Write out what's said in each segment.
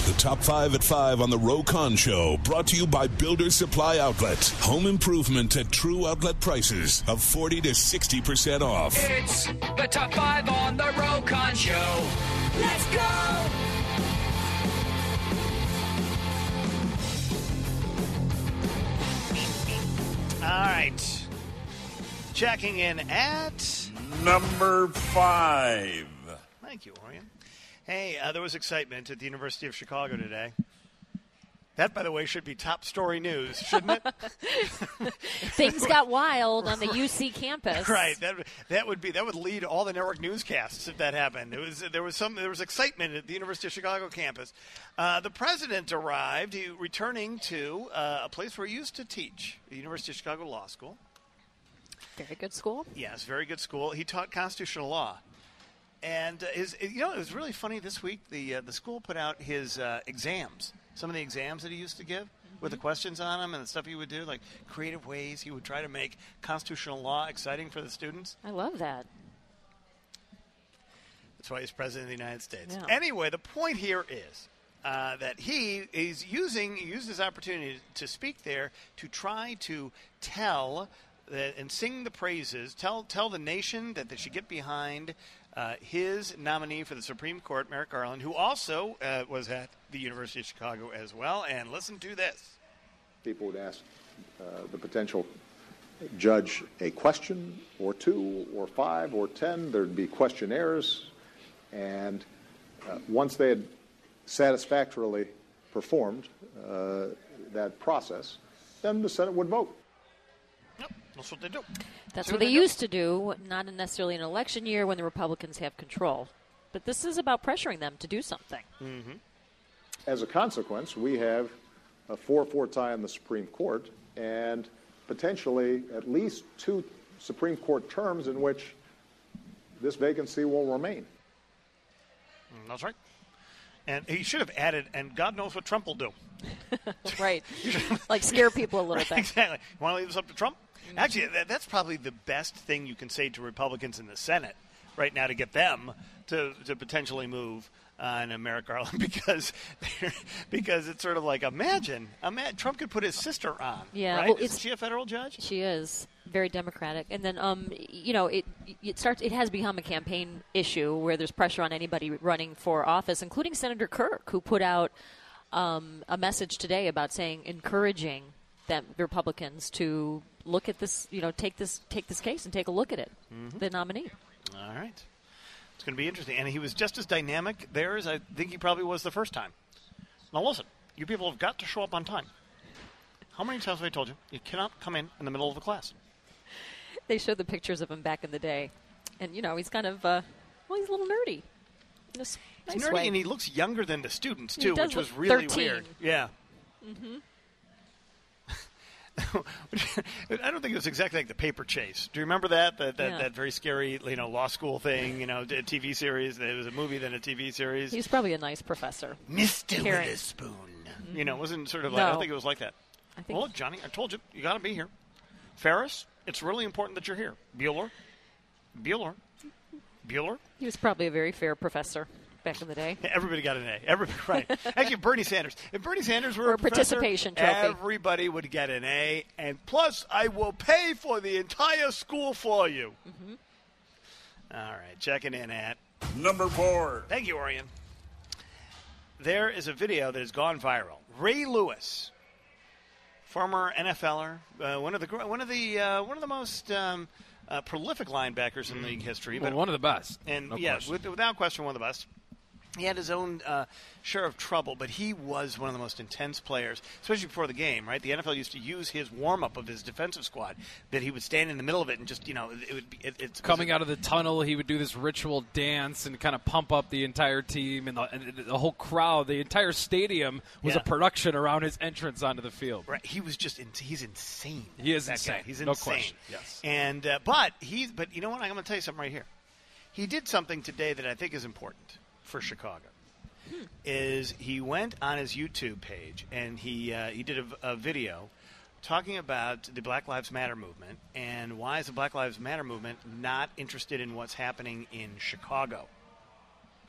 The Top 5 at 5 on the Ro Khan Show, brought to you by Builder Supply Outlet. Home improvement at true outlet prices of 40 to 60% off. It's the Top 5 on the Ro Khan Show. Let's go! All right. Checking in at number 5. Thank you, Orion. Hey, there was excitement at the University of Chicago today. That, by the way, should be top story news, shouldn't it? Things got wild on the UC campus. Right. That would lead all the network newscasts if that happened. There was excitement at the University of Chicago campus. The president arrived, returning to a place where he used to teach, the University of Chicago Law School. Very good school. Yes, very good school. He taught constitutional law. And it was really funny this week. The school put out his exams, some of the exams that he used to give with the questions on them and the stuff he would do, like creative ways he would try to make constitutional law exciting for the students. I love that. That's why he's president of the United States. Yeah. Anyway, the point here is that he used his opportunity to speak there to try to tell and sing the praises, tell the nation that they should get behind his nominee for the Supreme Court, Merrick Garland, who also was at the University of Chicago as well. And listen to this. People would ask the potential judge a question or two or 5 or 10. There'd be questionnaires. And once they had satisfactorily performed that process, then the Senate would vote. Yep, that's what they do. That's what they used to do, not necessarily an election year when the Republicans have control. But this is about pressuring them to do something. Mm-hmm. As a consequence, we have a 4-4 tie in the Supreme Court and potentially at least 2 Supreme Court terms in which this vacancy will remain. That's right. And he should have added, and God knows what Trump will do. Right. Like scare people a little bit. Exactly. You want to leave this up to Trump? Mm-hmm. Actually, that's probably the best thing you can say to Republicans in the Senate right now to get them to potentially move on Merrick Garland because it's sort of like, imagine Trump could put his sister on. Yeah. Right? Well, Isn't she a federal judge? She is. Very democratic. And then, it has become a campaign issue where there's pressure on anybody running for office, including Senator Kirk, who put out a message today about encouraging the Republicans to look at this, take this case and take a look at it, the nominee. All right. It's going to be interesting. And he was just as dynamic there as I think he probably was the first time. Now, listen, you people have got to show up on time. How many times have I told you? You cannot come in the middle of the class. They showed the pictures of him back in the day. And, he's kind of, he's a little nerdy. Nice he's nerdy, way. and he looks younger than the students, too, which was look really 13. weird. Yeah. Mm-hmm. I don't think it was exactly like The Paper Chase. Do you remember that? That very scary, law school thing, a TV series. There was a movie, then a TV series. He was probably a nice professor. Mr. Witherspoon. Mm-hmm. It wasn't sort of like, I don't think it was like that. Well, Johnny, I told you, you got to be here. Ferris, it's really important that you're here. Bueller. He was probably a very fair professor back in the day. Everybody got an A. Everybody, right. Actually, Bernie Sanders. If Bernie Sanders were a participation professor, trophy, everybody would get an A. And plus, I will pay for the entire school for you. Mm-hmm. All right, checking in at number 4. Thank you, Orion. There is a video that has gone viral. Ray Lewis, former NFLer, one of the most prolific linebackers in league history. Well, one of the best. And without question, one of the best. He had his own share of trouble, but he was one of the most intense players, especially before the game, right? The NFL used to use his warm-up of his defensive squad, that he would stand in the middle of it and just, it's coming out of the tunnel, he would do this ritual dance and kind of pump up the entire team and the whole crowd. The entire stadium was a production around his entrance onto the field. Right. He was he's insane. He is insane. Guy. He's no insane. Question. Yes. And, but you know what? I'm going to tell you something right here. He did something today that I think is important for Chicago. Is he went on his YouTube page and he did a video talking about the Black Lives Matter movement and why is the Black Lives Matter movement not interested in what's happening in Chicago.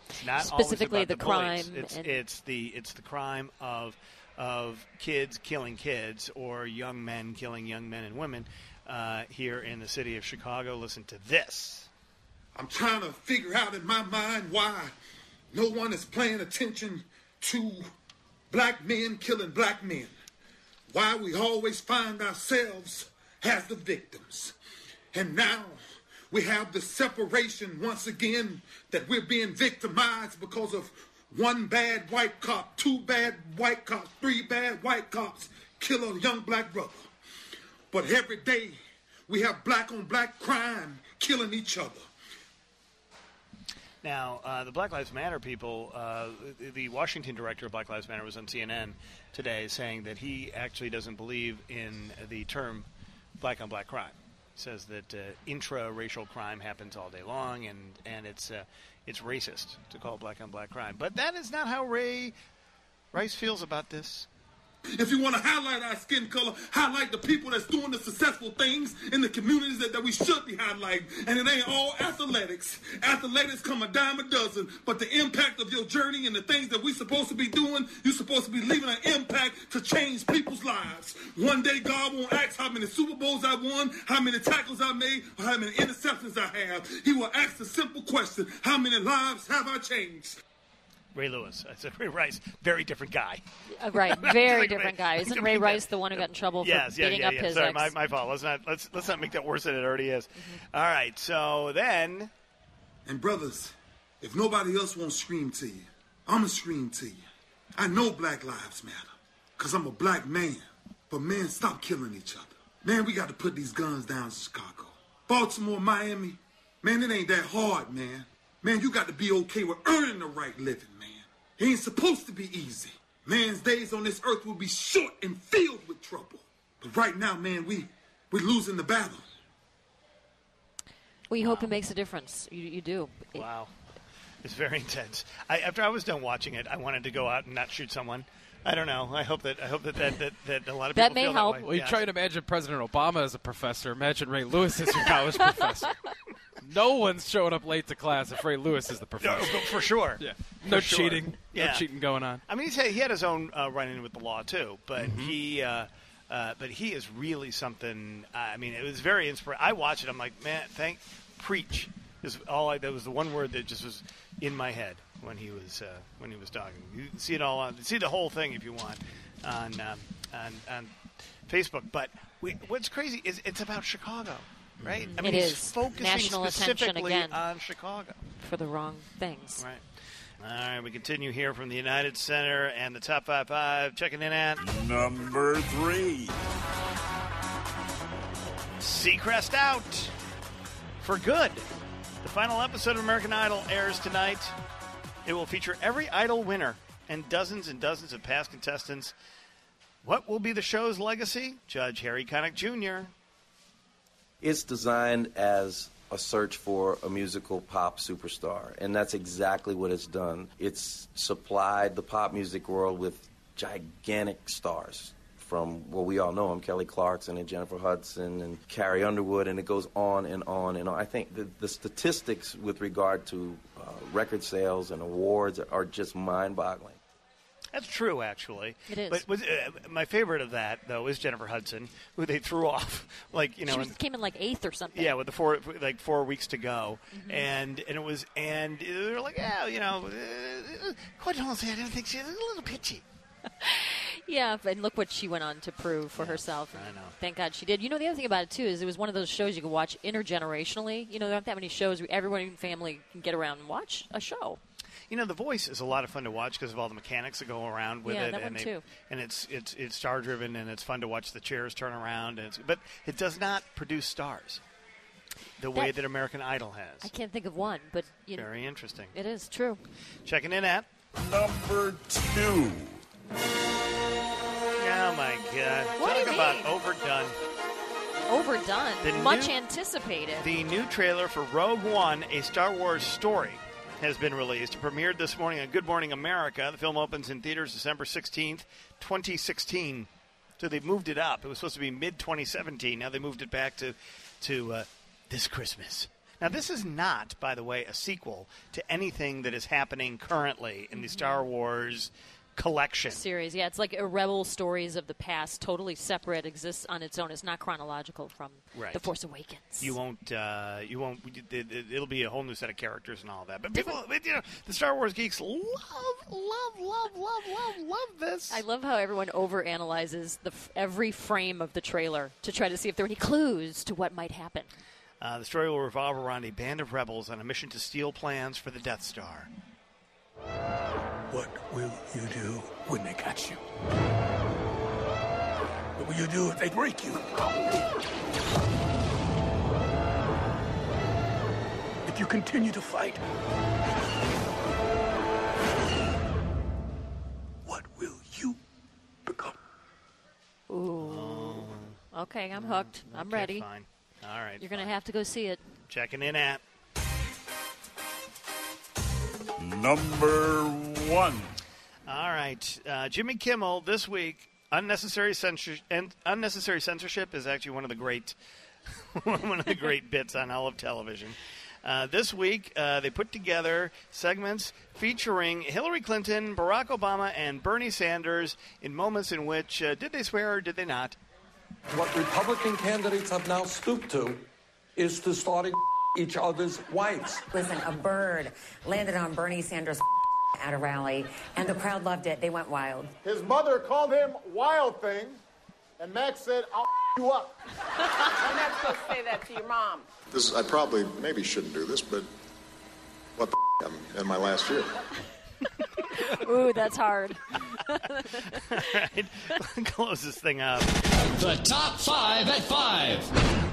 It's not specifically always about the crime. bullies. It's the crime of kids killing kids or young men killing young men and women here in the city of Chicago. Listen to this. I'm trying to figure out in my mind why no one is paying attention to black men killing black men. Why we always find ourselves as the victims. And now we have the separation once again that we're being victimized because of one bad white cop, two bad white cops, three bad white cops kill a young black brother. But every day we have black on black crime killing each other. Now, the Black Lives Matter people, the Washington director of Black Lives Matter was on CNN today saying that he actually doesn't believe in the term black on black crime. He says that intra-racial crime happens all day long, and it's racist to call it black on black crime. But that is not how Ray Rice feels about this. If you want to highlight our skin color, highlight the people that's doing the successful things in the communities that we should be highlighting. And it ain't all athletics. Athletics come a dime a dozen. But the impact of your journey and the things that we're supposed to be doing, you're supposed to be leaving an impact to change people's lives. One day God won't ask how many Super Bowls I won, how many tackles I made, or how many interceptions I have. He will ask the simple question, how many lives have I changed? Ray Lewis. I said Ray Rice. Very different guy. Right, very different guy. Isn't Ray Rice the one who got in trouble for beating up his Sorry, ex? my fault. Let's not make that worse than it already is. Mm-hmm. All right, so then. And brothers, if nobody else won't scream to you, I'm going to scream to you. I know Black Lives Matter because I'm a black man. But man, stop killing each other. Man, we got to put these guns down in Chicago. Baltimore, Miami, man, it ain't that hard, man. Man, you got to be okay with earning the right living, man. It ain't supposed to be easy. Man's days on this earth will be short and filled with trouble. But right now, man, we're losing the battle. We hope it makes a difference. You do. Wow. It's very intense. After I was done watching it, I wanted to go out and not shoot someone. I don't know. I hope that a lot of people that may feel help. that way. Well, you try to imagine President Obama as a professor. Imagine Ray Lewis as your college professor. No one's showing up late to class if Ray Lewis is the professor. No, for sure. Yeah. No For cheating. Sure. Yeah. No cheating going on. I mean, he had his own run-in with the law too, but he is really something. I mean, it was very inspiring. I watched it. I'm like, man, preach. That was the one word that just was in my head when he was talking. You can see it all see the whole thing if you want on Facebook. But what's crazy is it's about Chicago, right? I mean, he's focusing national specifically attention again on Chicago for the wrong things. Right. All right, we continue here from the United Center and the Top 5 checking in at number 3. Seacrest out for good. The final episode of American Idol airs tonight. It will feature every Idol winner and dozens of past contestants. What will be the show's legacy? Judge Harry Connick Jr. It's designed as a search for a musical pop superstar, and that's exactly what it's done. It's supplied the pop music world with gigantic stars. From, well, we all know them, Kelly Clarkson and Jennifer Hudson and Carrie Underwood, and it goes on and on and on. I think the statistics with regard to record sales and awards are just mind-boggling. That's true, actually. It is. But my favorite of that, though, is Jennifer Hudson, who they threw off, She came in like 8th or something. Yeah, with 4 weeks to go, and they were like, quite honestly, I didn't think she was a little pitchy. Yeah, and look what she went on to prove for herself. I know. Thank God she did. The other thing about it, too, is it was one of those shows you could watch intergenerationally. There aren't that many shows where everyone in the family can get around and watch a show. The Voice is a lot of fun to watch because of all the mechanics that go around with it. That one too. And it's star-driven, and it's fun to watch the chairs turn around. But it does not produce stars the way that American Idol has. I can't think of one, but... Very interesting. It is true. Checking in at... number 2. Oh, my God. What do you Talk about mean? overdone. Overdone. Much anticipated. The new trailer for Rogue One, A Star Wars Story, has been released. It premiered this morning on Good Morning America. The film opens in theaters December 16th, 2016. So they've moved it up. It was supposed to be mid-2017. Now they moved it back to this Christmas. Now, this is not, by the way, a sequel to anything that is happening currently in the Star Wars collection series. Yeah, it's like a Rebel stories of the past, totally separate, exists on its own. It's not chronological from The Force Awakens. You won't. It'll be a whole new set of characters and all that. But people, the Star Wars geeks love this. I love how everyone overanalyzes every frame of the trailer to try to see if there are any clues to what might happen. The story will revolve around a band of rebels on a mission to steal plans for the Death Star. What will you do when they catch you? What will you do if they break you? If you continue to fight, what will you become? Ooh. Okay, I'm hooked. I'm ready. Fine. All right. You're going to have to go see it. Checking in at Number 1. All right. Jimmy Kimmel this week. Unnecessary censorship is actually one of the great bits on all of television. This week, they put together segments featuring Hillary Clinton, Barack Obama, and Bernie Sanders in moments in which, did they swear or did they not? What Republican candidates have now stooped to is to starting each other's wives. Listen, a bird landed on Bernie Sanders' at a rally, and the crowd loved it. They went wild. His mother called him Wild Thing, and Max said, I'll you up. You're not supposed to say that to your mom. I probably maybe shouldn't do this, but what the I'm in my last year. Ooh, that's hard. All right. Close this thing up. The top 5 at 5.